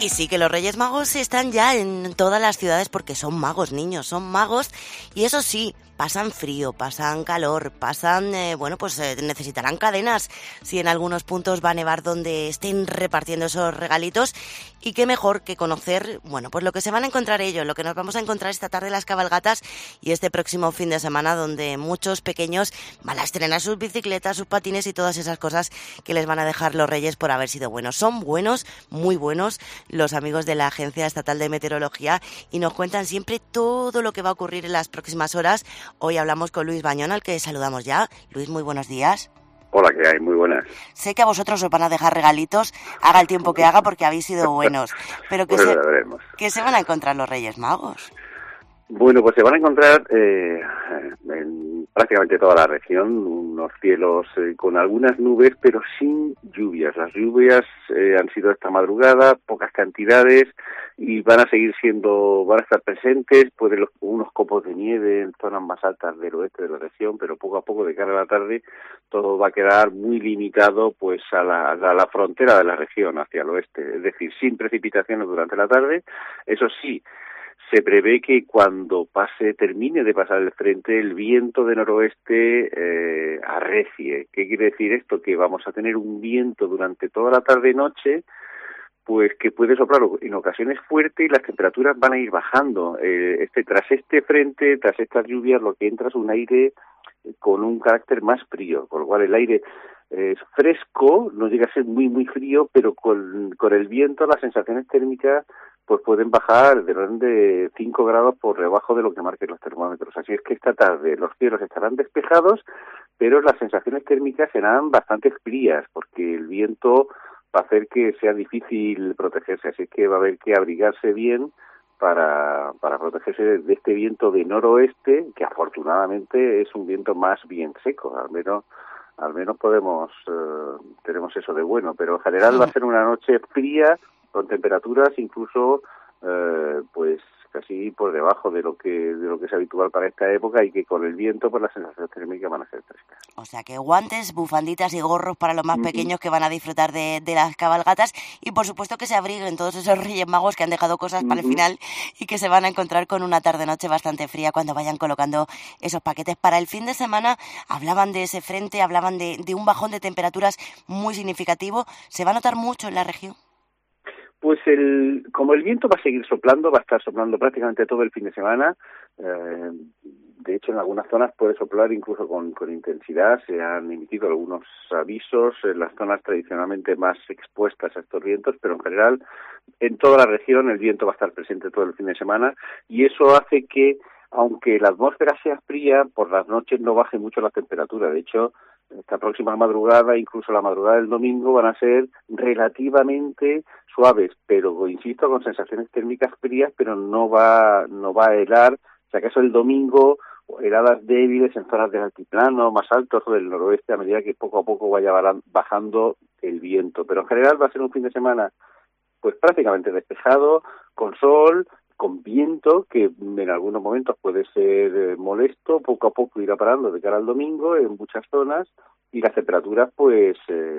Y sí, que los Reyes Magos están ya en todas las ciudades porque son magos, niños, son magos. Y eso sí, pasan frío, pasan calor, necesitarán cadenas si en algunos puntos va a nevar donde estén repartiendo esos regalitos. Y qué mejor que conocer, pues lo que se van a encontrar ellos, lo que nos vamos a encontrar esta tarde en las cabalgatas y este próximo fin de semana donde muchos pequeños van a estrenar sus bicicletas, sus patines y todas esas cosas que les van a dejar los Reyes por haber sido buenos. Son buenos, muy buenos, los amigos de la Agencia Estatal de Meteorología y nos cuentan siempre todo lo que va a ocurrir en las próximas horas. Hoy hablamos con Luis Bañón, al que saludamos ya. Luis, muy buenos días. Hola, ¿qué hay? Muy buenas. Sé que a vosotros os van a dejar regalitos, haga el tiempo que haga, porque habéis sido buenos. Pero ¿qué se van a encontrar los Reyes Magos? Bueno, pues se van a encontrar en prácticamente toda la región unos cielos con algunas nubes, pero sin lluvias. Las lluvias han sido esta madrugada, pocas cantidades, y van a estar presentes, unos copos de nieve en zonas más altas del oeste de la región, pero poco a poco, de cara a la tarde, todo va a quedar muy limitado pues a la frontera de la región, hacia el oeste, es decir, sin precipitaciones durante la tarde. Eso sí, se prevé que cuando termine de pasar el frente, el viento de noroeste arrecie. ¿Qué quiere decir esto? Que vamos a tener un viento durante toda la tarde-noche, pues que puede soplar en ocasiones fuerte y las temperaturas van a ir bajando. Tras este frente, tras estas lluvias, lo que entra es un aire con un carácter más frío, con lo cual el aire es fresco, no llega a ser muy muy frío, pero con el viento las sensaciones térmicas pues pueden bajar de orden de 5 grados por debajo de lo que marquen los termómetros. Así es que esta tarde los cielos estarán despejados, pero las sensaciones térmicas serán bastante frías, porque el viento va a hacer que sea difícil protegerse. Así es que va a haber que abrigarse bien para protegerse de este viento de noroeste, que afortunadamente es un viento más bien seco. Al menos tenemos eso de bueno, pero en general va a ser una noche fría, con temperaturas incluso pues casi por debajo de lo que es habitual para esta época, y que con el viento pues las sensaciones térmicas van a ser frescas. O sea que guantes, bufanditas y gorros para los más pequeños que van a disfrutar de las cabalgatas, y por supuesto que se abriguen todos esos Reyes Magos que han dejado cosas para el final y que se van a encontrar con una tarde-noche bastante fría cuando vayan colocando esos paquetes. Para el fin de semana hablaban de ese frente, hablaban de un bajón de temperaturas muy significativo. ¿Se va a notar mucho en la región? Pues como el viento va a seguir soplando, va a estar soplando prácticamente todo el fin de semana. De hecho, en algunas zonas puede soplar incluso con intensidad. Se han emitido algunos avisos en las zonas tradicionalmente más expuestas a estos vientos, pero en general, en toda la región el viento va a estar presente todo el fin de semana, y eso hace que, aunque la atmósfera sea fría, por las noches no baje mucho la temperatura. De hecho, esta próxima madrugada, incluso la madrugada del domingo, van a ser relativamente suaves, pero insisto, con sensaciones térmicas frías, pero no va a helar. O sea, que eso el domingo, heladas débiles en zonas del altiplano más altos o del noroeste, a medida que poco a poco vaya bajando el viento. Pero en general va a ser un fin de semana pues prácticamente despejado, con sol, con viento, que en algunos momentos puede ser molesto. Poco a poco irá parando de cara al domingo en muchas zonas, y las temperaturas pues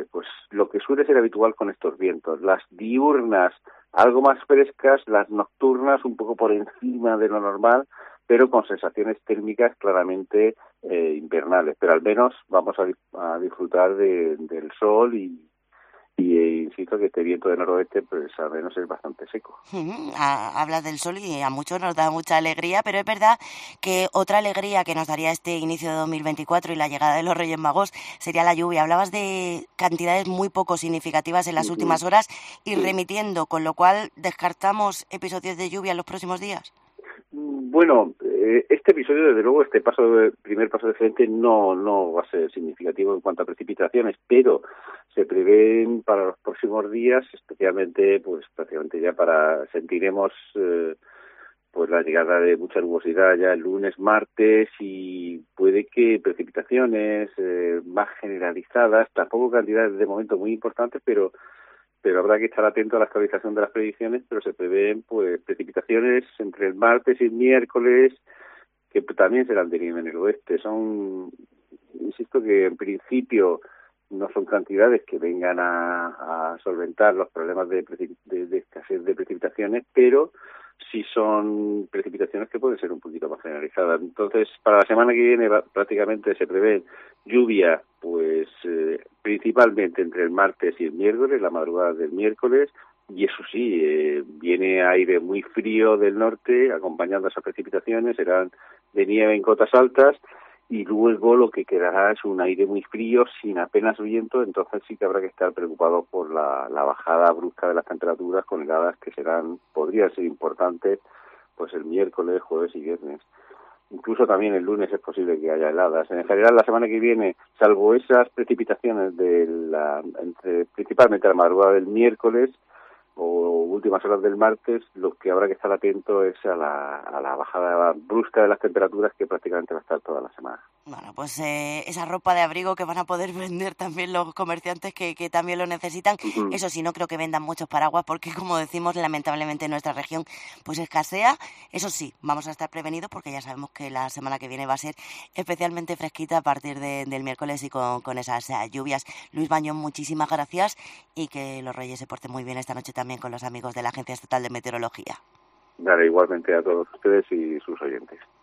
lo que suele ser habitual con estos vientos. Las diurnas algo más frescas, las nocturnas un poco por encima de lo normal, pero con sensaciones térmicas claramente invernales. Pero al menos vamos a disfrutar del sol, y insisto que este viento de noroeste pues al menos es bastante seco. Hablas del sol y a muchos nos da mucha alegría, pero es verdad que otra alegría que nos daría este inicio de 2024 y la llegada de los Reyes Magos sería la lluvia. Hablabas de cantidades muy poco significativas en las últimas horas y remitiendo, con lo cual descartamos episodios de lluvia en los próximos días. Bueno, este episodio, desde luego, primer paso de frente no va a ser significativo en cuanto a precipitaciones, pero se prevén para los próximos días, especialmente, pues prácticamente ya sentiremos pues la llegada de mucha nubosidad ya el lunes, martes, y puede que precipitaciones más generalizadas, tampoco cantidades de momento muy importantes, pero habrá que estar atento a la actualización de las predicciones. Pero se prevén pues precipitaciones entre el martes y el miércoles, que también serán de nieve en el oeste. Insisto que en principio no son cantidades que vengan a solventar los problemas de escasez de precipitaciones, pero sí son precipitaciones que pueden ser un poquito más generalizadas. Entonces, para la semana que viene prácticamente se prevé lluvia, pues principalmente entre el martes y el miércoles, la madrugada del miércoles, y eso sí, viene aire muy frío del norte acompañando esas precipitaciones, serán de nieve en cotas altas, y luego lo que quedará es un aire muy frío sin apenas viento. Entonces sí que habrá que estar preocupado por la bajada brusca de las temperaturas, con heladas que podrían ser importantes pues el miércoles, jueves y viernes. Incluso también el lunes es posible que haya heladas. En general, la semana que viene, salvo esas precipitaciones principalmente la madrugada del miércoles o últimas horas del martes, lo que habrá que estar atento es a la bajada brusca de las temperaturas, que prácticamente va a estar toda la semana. Bueno, pues esa ropa de abrigo que van a poder vender también los comerciantes que también lo necesitan. Uh-huh. Eso sí, no creo que vendan muchos paraguas porque, como decimos, lamentablemente en nuestra región pues escasea. Eso sí, vamos a estar prevenidos porque ya sabemos que la semana que viene va a ser especialmente fresquita a partir del miércoles y con esas lluvias. Luis Bañón, muchísimas gracias y que los Reyes se porten muy bien esta noche también con los amigos de la Agencia Estatal de Meteorología. Dale, igualmente a todos ustedes y sus oyentes.